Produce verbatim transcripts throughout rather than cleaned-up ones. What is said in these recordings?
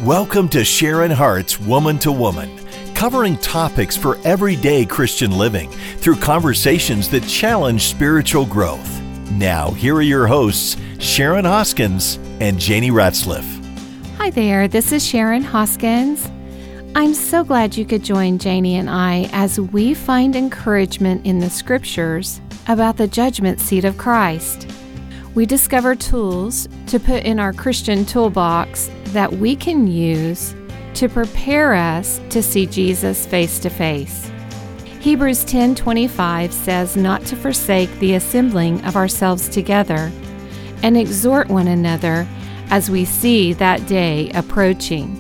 Welcome to Sharon Hart's Woman to Woman, covering topics for everyday Christian living through conversations that challenge spiritual growth. Now, here are your hosts, Sharon Hoskins and Janie Ratzliff. Hi there, this is Sharon Hoskins. I'm so glad you could join Janie and I as we find encouragement in the Scriptures about the judgment seat of Christ. We discover tools to put in our Christian toolbox that we can use to prepare us to see Jesus face to face. Hebrews ten twenty-five says not to forsake the assembling of ourselves together and exhort one another as we see that day approaching.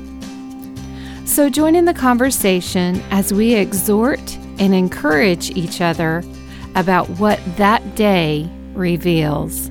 So join in the conversation as we exhort and encourage each other about what that day reveals.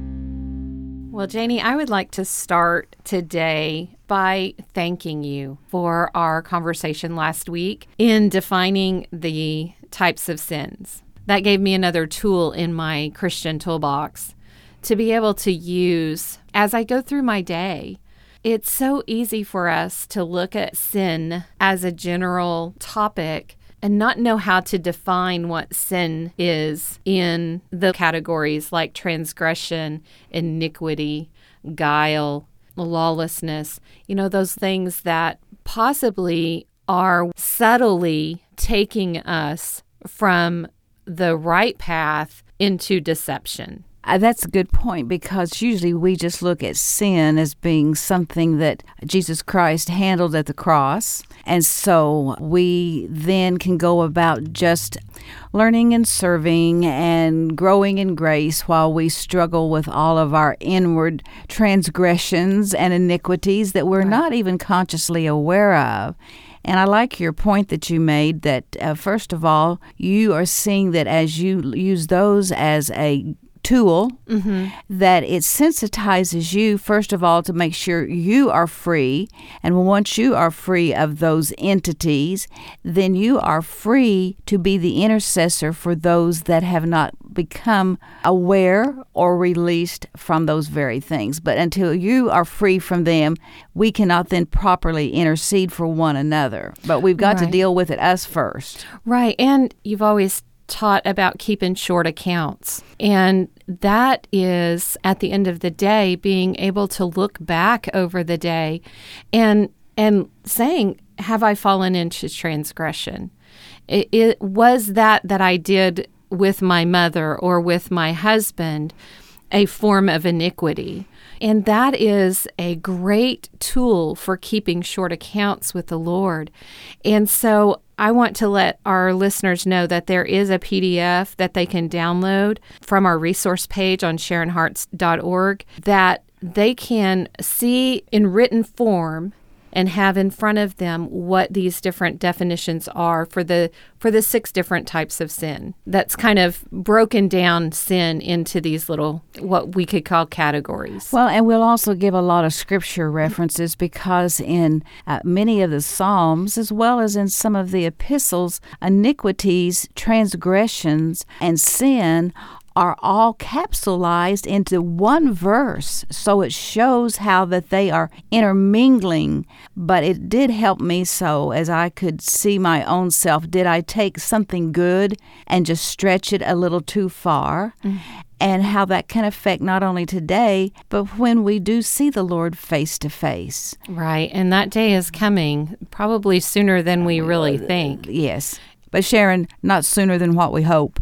Well, Janie, I would like to start today by thanking you for our conversation last week in defining the types of sins. That gave me another tool in my Christian toolbox to be able to use as I go through my day. It's so easy for us to look at sin as a general topic and not know how to define what sin is in the categories like transgression, iniquity, guile, lawlessness, you know, those things that possibly are subtly taking us from the right path into deception. Uh, that's a good point, because usually we just look at sin as being something that Jesus Christ handled at the cross. And so we then can go about just learning and serving and growing in grace while we struggle with all of our inward transgressions and iniquities that we're right. not even consciously aware of. And I like your point that you made that, uh, first of all, you are seeing that as you use those as a tool, mm-hmm. that it sensitizes you, first of all, to make sure you are free. And once you are free of those entities, then you are free to be the intercessor for those that have not become aware or released from those very things. But until you are free from them, we cannot then properly intercede for one another. But we've got right. to deal with it us first. Right. And you've always taught about keeping short accounts. And that is, at the end of the day, being able to look back over the day and and saying, have I fallen into transgression? It, it was that that I did with my mother or with my husband a form of iniquity. And that is a great tool for keeping short accounts with the Lord. And so I want to let our listeners know that there is a P D F that they can download from our resource page on sharon harts dot org that they can see in written form and have in front of them what these different definitions are for the for the six different types of sin. That's kind of broken down sin into these little, what we could call categories. Well, and we'll also give a lot of scripture references, because in uh, many of the Psalms, as well as in some of the epistles, iniquities, transgressions, and sin are all capsulized into one verse. So it shows how that they are intermingling. But it did help me so as I could see my own self. Did I take something good and just stretch it a little too far? Mm-hmm. And how that can affect not only today, but when we do see the Lord face to face. Right. And that day is coming probably sooner than we really think. Yes. But Sharon, not sooner than what we hope.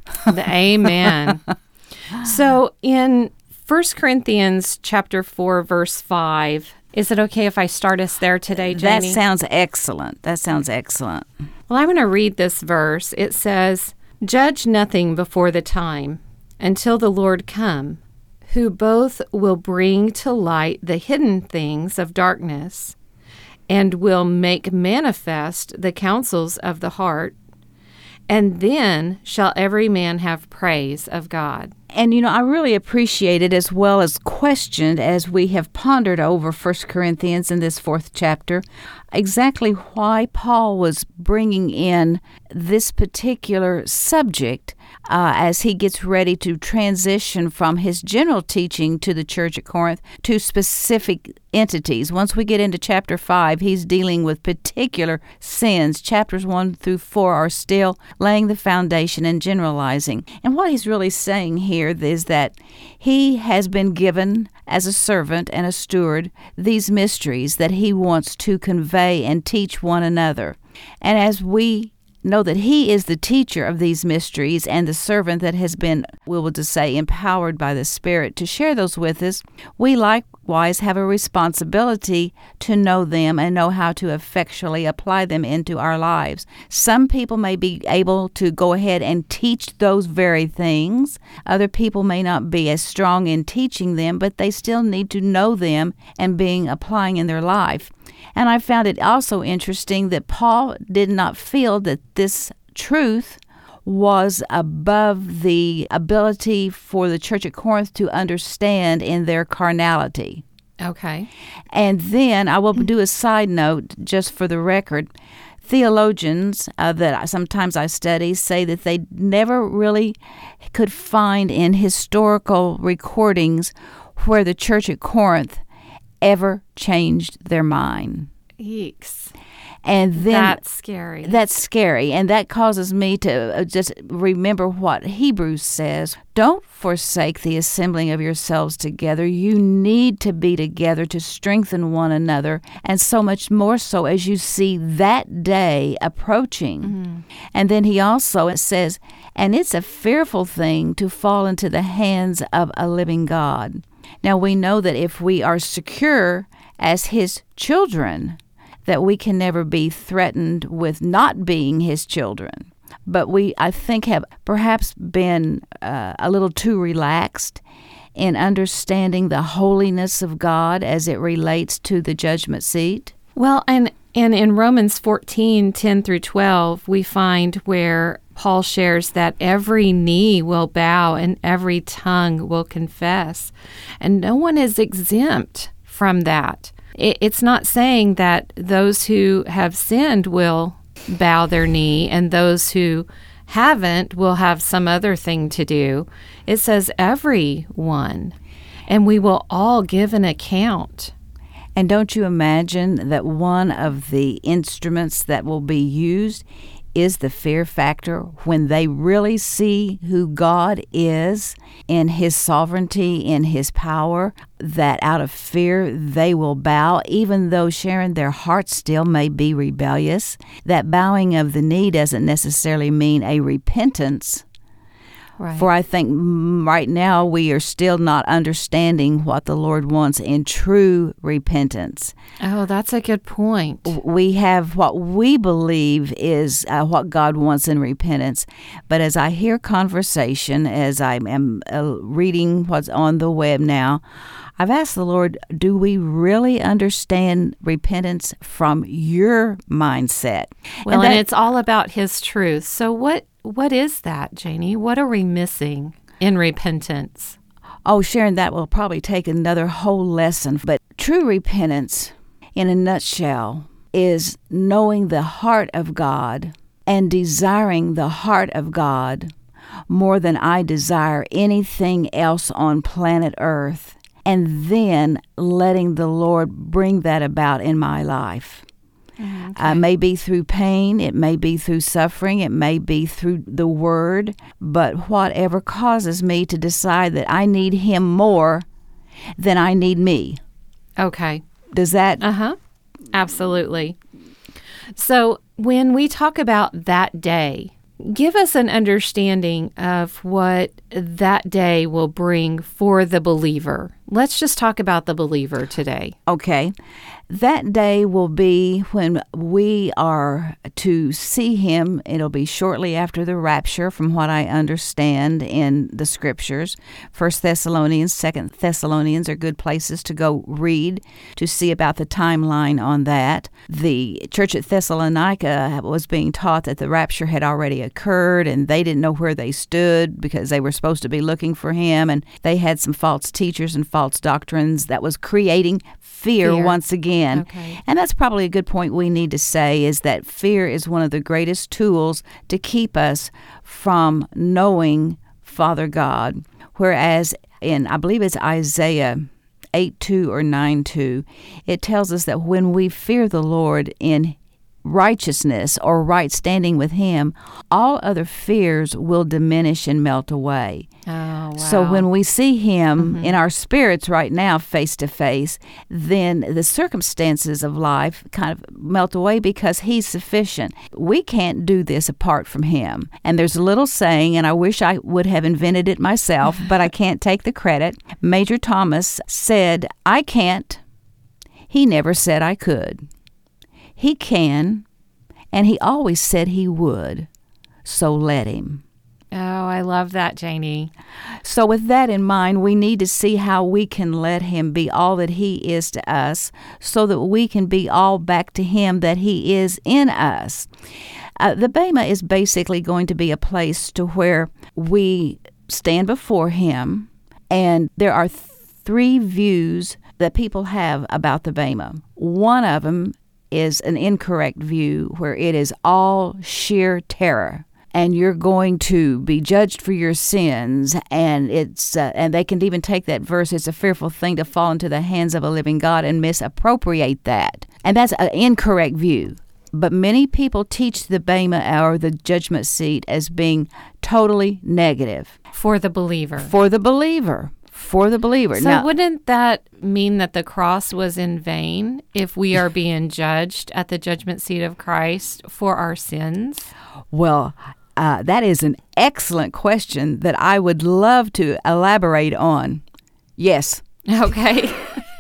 Amen. So in First Corinthians chapter four, verse five, is it okay if I start us there today, Janie? That sounds excellent. That sounds excellent. Well, I'm going to read this verse. It says, "Judge nothing before the time, until the Lord come, who both will bring to light the hidden things of darkness, and will make manifest the counsels of the heart. And then shall every man have praise of God." And, you know, I really appreciate it, as well as questioned as we have pondered over First Corinthians in this fourth chapter, exactly why Paul was bringing in this particular subject uh, as he gets ready to transition from his general teaching to the church at Corinth to specific entities. Once we get into chapter five, he's dealing with particular sins. Chapters one through four are still laying the foundation and generalizing. And what he's really saying here is that he has been given as a servant and a steward these mysteries that he wants to convey and teach one another. And as we know that he is the teacher of these mysteries and the servant that has been, we will just say, empowered by the Spirit to share those with us, we likewise have a responsibility to know them and know how to effectually apply them into our lives. Some people may be able to go ahead and teach those very things. Other people may not be as strong in teaching them, but they still need to know them and being applying in their life. And I found it also interesting that Paul did not feel that this truth was above the ability for the church at Corinth to understand in their carnality. Okay. And then I will do a side note just for the record. Theologians uh, that sometimes I study say that they never really could find in historical recordings where the church at Corinth ever changed their mind. Yeeks. And then that's scary. That's scary. And that causes me to just remember what Hebrews says. Don't forsake the assembling of yourselves together. You need to be together to strengthen one another. And so much more so as you see that day approaching. Mm-hmm. And then he also says, and it's a fearful thing to fall into the hands of a living God. Now we know that if we are secure as his children, that we can never be threatened with not being his children. But we, I think, have perhaps been uh, a little too relaxed in understanding the holiness of God as it relates to the judgment seat. Well, and, and in Romans fourteen, ten through twelve, we find where Paul shares that every knee will bow and every tongue will confess. And no one is exempt from that. It's not saying that those who have sinned will bow their knee and those who haven't will have some other thing to do. It says everyone, and we will all give an account. And don't you imagine that one of the instruments that will be used is the fear factor when they really see who God is in his sovereignty, in his power, that out of fear they will bow, even though, Sharon, their hearts still may be rebellious. That bowing of the knee doesn't necessarily mean a repentance. Right. For I think right now we are still not understanding what the Lord wants in true repentance. Oh, that's a good point. We have what we believe is uh, what God wants in repentance. But as I hear conversation, as I am uh, reading what's on the web now, I've asked the Lord, do we really understand repentance from your mindset? Well, and, that, and it's all about his truth. So what what is that, Janie? What are we missing in repentance? Oh, Sharon, that will probably take another whole lesson. But true repentance, in a nutshell, is knowing the heart of God and desiring the heart of God more than I desire anything else on planet Earth, and then letting the Lord bring that about in my life. Okay. Uh, may be through pain, it may be through suffering, it may be through the Word, but whatever causes me to decide that I need Him more than I need me. Okay. Does that? Uh-huh. Absolutely. So when we talk about that day, give us an understanding of what that day will bring for the believer. Let's just talk about the believer today. Okay. That day will be when we are to see him. It'll be shortly after the rapture, from what I understand in the scriptures. First Thessalonians, Second Thessalonians are good places to go read to see about the timeline on that. The church at Thessalonica was being taught that the rapture had already occurred, and they didn't know where they stood because they were supposed to be looking for him, and they had some false teachers and false doctrines that was creating fear, Fear. once again. Okay. And that's probably a good point we need to say, is that fear is one of the greatest tools to keep us from knowing Father God. Whereas in, I believe it's Isaiah eight two or nine two, it tells us that when we fear the Lord in righteousness or right standing with Him, all other fears will diminish and melt away. Oh, wow. So when we see Him Mhm. in our spirits right now face to face, then the circumstances of life kind of melt away because He's sufficient. We can't do this apart from Him. And there's a little saying, and I wish I would have invented it myself, but I can't take the credit. Major Thomas said, "I can't. He never said I could. He can, and He always said He would, so let Him." Oh, I love that, Janie. So with that in mind, we need to see how we can let Him be all that He is to us so that we can be all back to Him that He is in us. Uh, the Bema is basically going to be a place to where we stand before Him, and there are th- three views that people have about the Bema. One of them is an incorrect view where it is all sheer terror, and you're going to be judged for your sins, and it's uh, and they can even take that verse, "It's a fearful thing to fall into the hands of a living God," and misappropriate that. And that's an incorrect view. But many people teach the Bema or the judgment seat as being totally negative. For the believer. For the believer. For the believer. So Now, wouldn't that mean that the cross was in vain if we are being judged at the judgment seat of Christ for our sins? well, uh, that is an excellent question that I would love to elaborate on. Yes, Okay.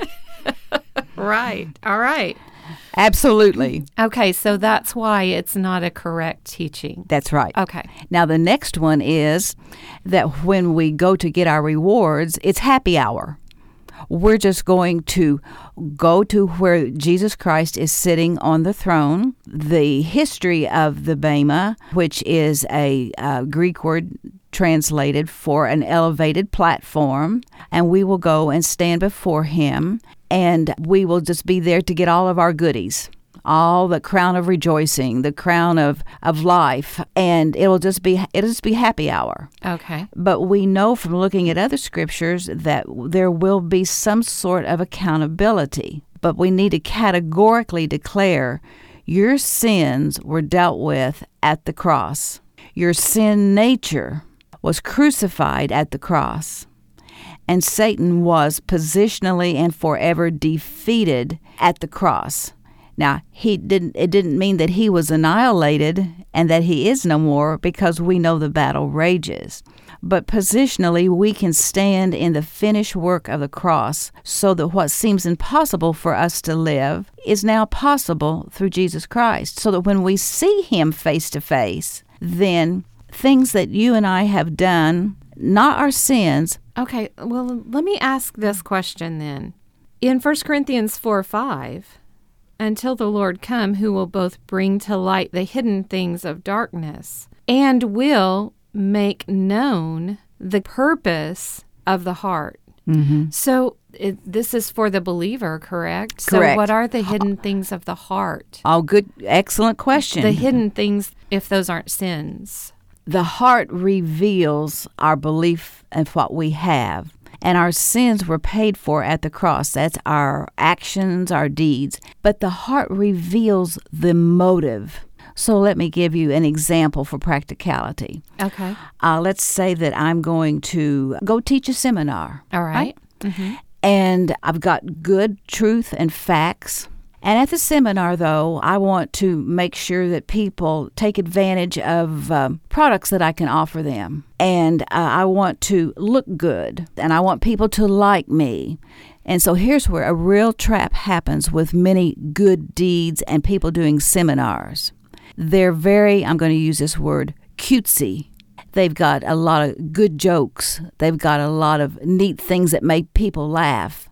Right. All right. absolutely. Okay, so that's why it's not a correct teaching. That's right. Okay. Now, the next one is that when we go to get our rewards, it's happy hour. We're just going to go to where Jesus Christ is sitting on the throne. The history of the Bema, which is a uh, Greek word translated for an elevated platform, and we will go and stand before Him, and we will just be there to get all of our goodies. All the crown of rejoicing, the crown of, of life, and it'll just be it'll just be happy hour. Okay. But we know from looking at other scriptures that there will be some sort of accountability. But we need to categorically declare your sins were dealt with at the cross. Your sin nature was crucified at the cross. And Satan was positionally and forever defeated at the cross. Now, he didn't. It didn't mean that he was annihilated and that he is no more, because we know the battle rages. But positionally, we can stand in the finished work of the cross so that what seems impossible for us to live is now possible through Jesus Christ. So that when we see Him face to face, then things that you and I have done, not our sins. Okay, well, let me ask this question then. In First Corinthians four five, until the Lord come, who will both bring to light the hidden things of darkness and will make known the purpose of the heart. Mm-hmm. So it, this is for the believer, correct? Correct. So what are the hidden things of the heart? Oh, good, excellent question. The hidden things, if those aren't sins. The heart reveals our belief in what we have. And our sins were paid for at the cross. That's our actions, our deeds. But the heart reveals the motive. So let me give you an example for practicality. Okay. Uh, let's say that I'm going to go teach a seminar. All right. Mm-hmm. And I've got good truth and facts. And at the seminar, though, I want to make sure that people take advantage of um, products that I can offer them. And uh, I want to look good, and I want people to like me. And so here's where a real trap happens with many good deeds and people doing seminars. They're very, I'm going to use this word, cutesy. They've got a lot of good jokes. They've got a lot of neat things that make people laugh.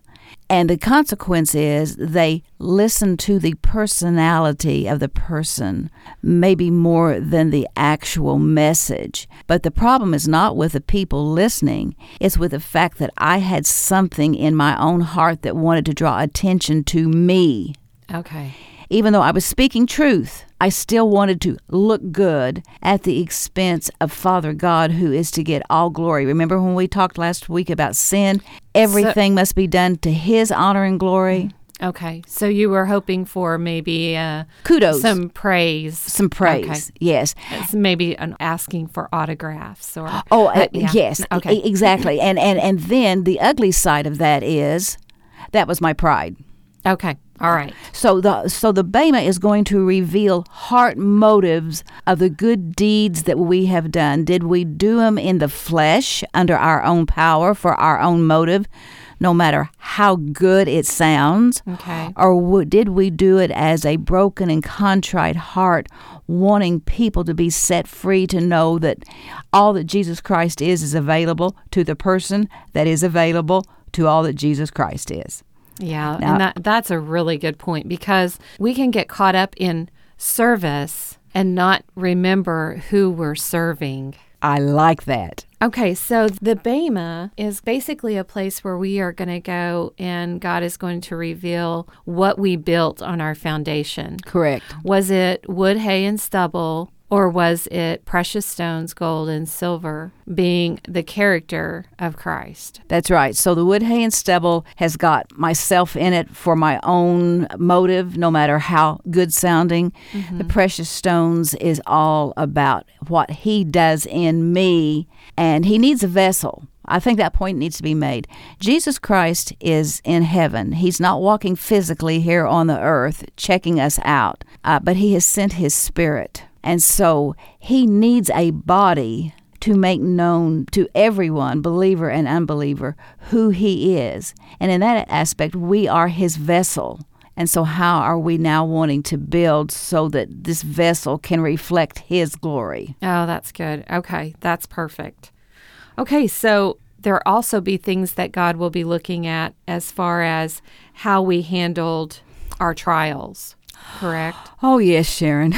And the consequence is they listen to the personality of the person, maybe more than the actual message. But the problem is not with the people listening. It's with the fact that I had something in my own heart that wanted to draw attention to me. Okay. Even though I was speaking truth, I still wanted to look good at the expense of Father God, who is to get all glory. Remember when we talked last week about sin? Everything so, must be done to His honor and glory. Okay. So you were hoping for maybe uh, kudos, some praise. Some praise, okay. Yes. It's maybe an asking for autographs. or Oh, uh, yeah. yes, okay. E- exactly. and, and, and then the ugly side of that is that was my pride. Okay. All right. So the so the Bema is going to reveal heart motives of the good deeds that we have done. Did we do them in the flesh under our own power for our own motive, no matter how good it sounds? Okay. Or w- did we do it as a broken and contrite heart, wanting people to be set free to know that all that Jesus Christ is is available to the person that is available to all that Jesus Christ is? Yeah, now, and that that's a really good point, because we can get caught up in service and not remember who we're serving. I like that. Okay, so the Bema is basically a place where we are going to go and God is going to reveal what we built on our foundation. Correct. Was it wood, hay, and stubble? Or was it precious stones, gold, and silver, being the character of Christ? That's right. So the wood, hay, and stubble has got myself in it for my own motive, no matter how good sounding. Mm-hmm. The precious stones is all about what He does in me, and He needs a vessel. I think that point needs to be made. Jesus Christ is in heaven. He's not walking physically here on the earth, checking us out, uh, but He has sent His Spirit. And so He needs a body to make known to everyone, believer and unbeliever, who He is. And in that aspect, we are His vessel. And so how are we now wanting to build so that this vessel can reflect His glory? Oh, that's good. Okay, that's perfect. Okay, so there'll also be things that God will be looking at as far as how we handled our trials. Correct? Oh, yes, Sharon.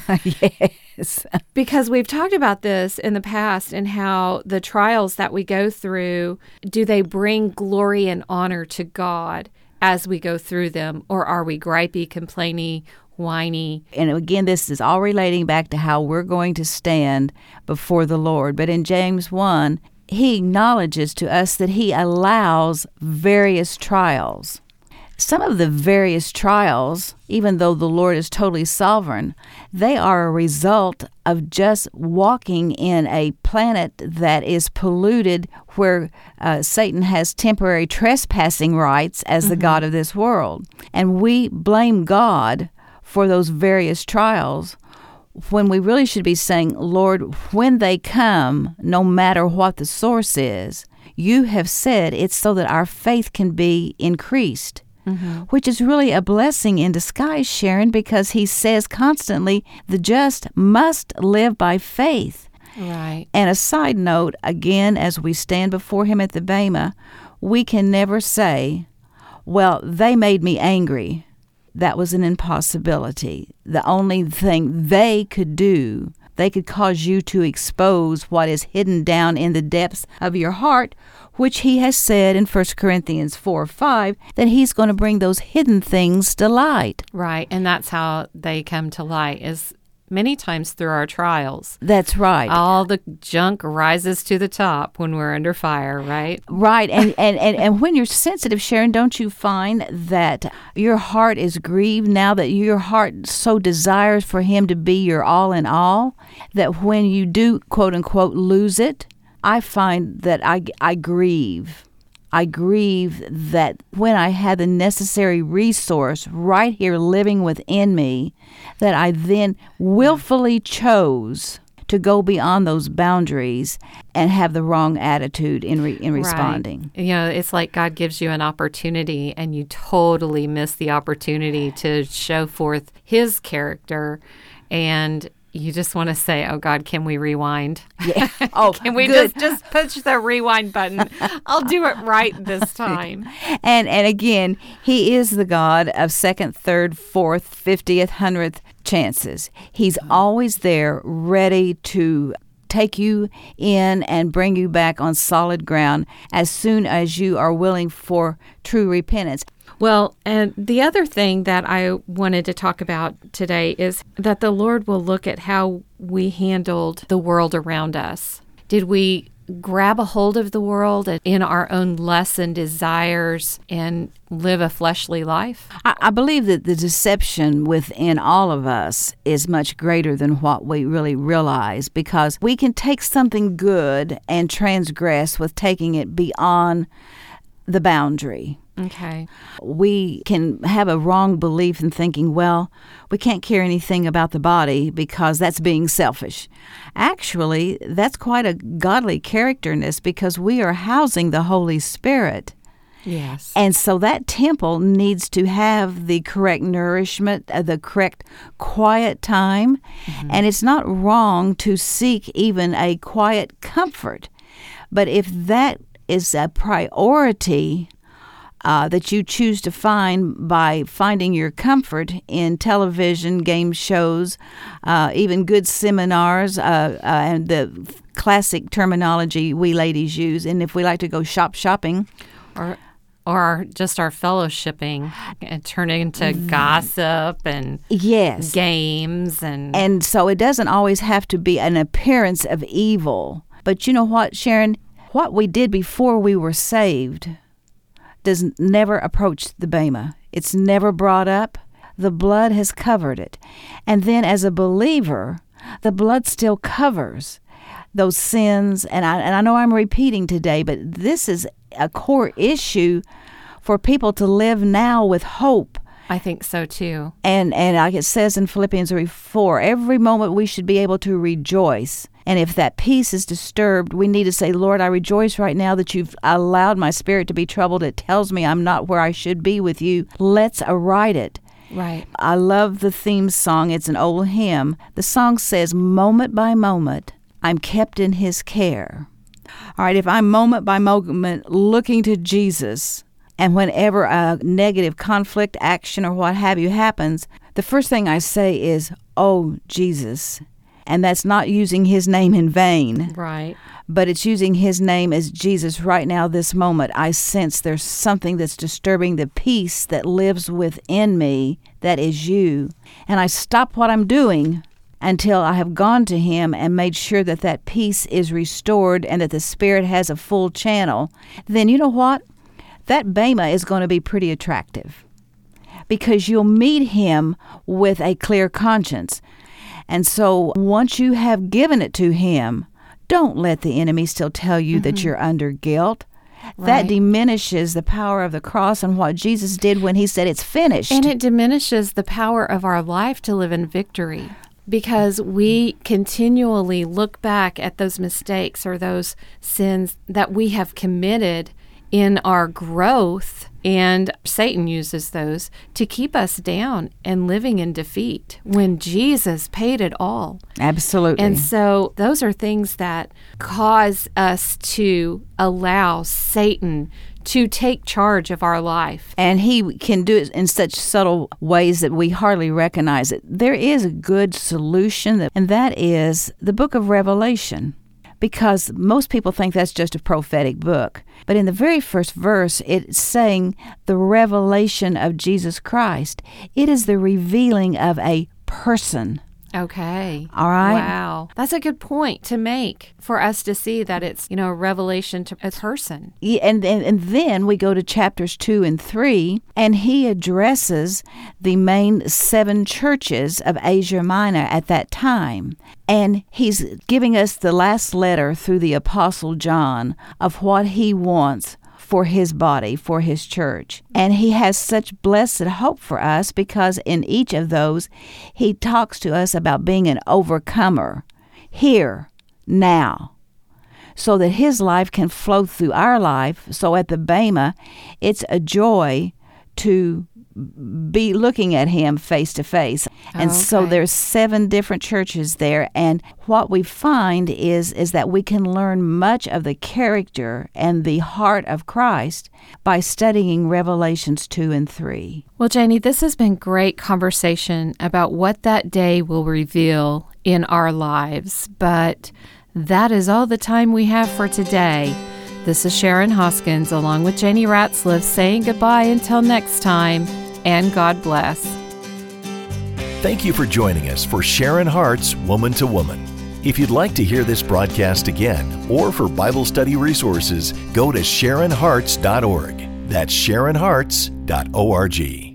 Yes. Because we've talked about this in the past and how the trials that we go through, do they bring glory and honor to God as we go through them? Or are we gripey, complainy, whiny? And again, this is all relating back to how we're going to stand before the Lord. But in James one, he acknowledges to us that He allows various trials. Some of the various trials, even though the Lord is totally sovereign, they are a result of just walking in a planet that is polluted, where uh, Satan has temporary trespassing rights as mm-hmm. the God of this world. And we blame God for those various trials, when we really should be saying, Lord, when they come, no matter what the source is, You have said it's so that our faith can be increased. Mm-hmm. Which is really a blessing in disguise, Sharon, because He says constantly, the just must live by faith. Right. And a side note, again, as we stand before Him at the Bema, we can never say, well, they made me angry. That was an impossibility. The only thing they could do, they could cause you to expose what is hidden down in the depths of your heart, which He has said in First Corinthians four five, that He's going to bring those hidden things to light. Right, and that's how they come to light, is many times through our trials. That's right. All the junk rises to the top when we're under fire, right? Right, and, and, and, and when you're sensitive, Sharon, don't you find that your heart is grieved now, that your heart so desires for Him to be your all in all, that when you do, quote unquote, lose it, I find that I, I grieve. I grieve that when I had the necessary resource right here living within me, that I then willfully chose to go beyond those boundaries and have the wrong attitude in re- in responding. Right. You know, it's like God gives you an opportunity and you totally miss the opportunity to show forth His character, and you just want to say, oh, God, can we rewind? Yeah. Oh, can we good. just, just push the rewind button? I'll do it right this time. And and again, he is the God of second, third, fourth, fiftieth, hundredth chances. He's always there, ready to take you in and bring you back on solid ground as soon as you are willing for true repentance. Well, and the other thing that I wanted to talk about today is that the Lord will look at how we handled the world around us. Did we grab a hold of the world in our own lusts and desires and live a fleshly life? I, I believe that the deception within all of us is much greater than what we really realize, because we can take something good and transgress with taking it beyond the boundary. Okay. We can have a wrong belief in thinking, well, we can't care anything about the body because that's being selfish. Actually, that's quite a godly characterness, because we are housing the Holy Spirit. Yes. And so that temple needs to have the correct nourishment, uh, the correct quiet time. Mm-hmm. And it's not wrong to seek even a quiet comfort. But if that is a priority uh, that you choose to find by finding your comfort in television, game shows, uh, even good seminars, uh, uh, and the classic terminology we ladies use, and if we like to go shop shopping, or or just our fellowshipping and turn into gossip and yes, games. And and so it doesn't always have to be an appearance of evil. But you know what, Sharon? What we did before we were saved does never approach the bema. It's never brought up. The blood has covered it. And then as a believer, the blood still covers those sins. And I, and I know I'm repeating today, but this is a core issue for people to live now with hope. I think so too. And and like it says in Philippians four, every moment we should be able to rejoice. And if that peace is disturbed, we need to say, Lord, I rejoice right now that you've allowed my spirit to be troubled. It tells me I'm not where I should be with you. Let's aright it. Right. I love the theme song. It's an old hymn. The song says, moment by moment, I'm kept in his care. All right, if I'm moment by moment looking to Jesus, and whenever a negative conflict, action, or what have you happens, the first thing I say is, oh, Jesus. And that's not using his name in vain. Right. But it's using his name as Jesus. Right now, this moment, I sense there's something that's disturbing the peace that lives within me, that is you. And I stop what I'm doing until I have gone to him and made sure that that peace is restored and that the Spirit has a full channel. Then you know what? That bema is going to be pretty attractive, because you'll meet him with a clear conscience. And so once you have given it to him, don't let the enemy still tell you mm-hmm. that you're under guilt. Right. That diminishes the power of the cross and what Jesus did when he said it's finished. And it diminishes the power of our life to live in victory, because we continually look back at those mistakes or those sins that we have committed in our growth, and Satan uses those to keep us down and living in defeat when Jesus paid it all. Absolutely. And so those are things that cause us to allow Satan to take charge of our life. And he can do it in such subtle ways that we hardly recognize it. There is a good solution, and that is the book of Revelation. Because most people think that's just a prophetic book. But in the very first verse, it's saying the revelation of Jesus Christ. It is the revealing of a person. Okay. All right. Wow. That's a good point to make for us to see that it's, you know, a revelation to a person. Yeah, and, and, and then we go to chapters two and three, and he addresses the main seven churches of Asia Minor at that time. And he's giving us the last letter through the Apostle John of what he wants for his body, for his church. And he has such blessed hope for us, because in each of those, he talks to us about being an overcomer here, now, so that his life can flow through our life. So at the Bema, it's a joy to be looking at him face to face. And Okay. so there's seven different churches there. And what we find is, is that we can learn much of the character and the heart of Christ by studying Revelations two and three. Well, Janie, this has been great conversation about what that day will reveal in our lives. But that is all the time we have for today. This is Sharon Hoskins along with Janie Ratzliff saying goodbye until next time, and God bless. Thank you for joining us for Sharon Hart's Woman to Woman. If you'd like to hear this broadcast again or for Bible study resources, go to sharon harts dot org. That's sharon harts dot org.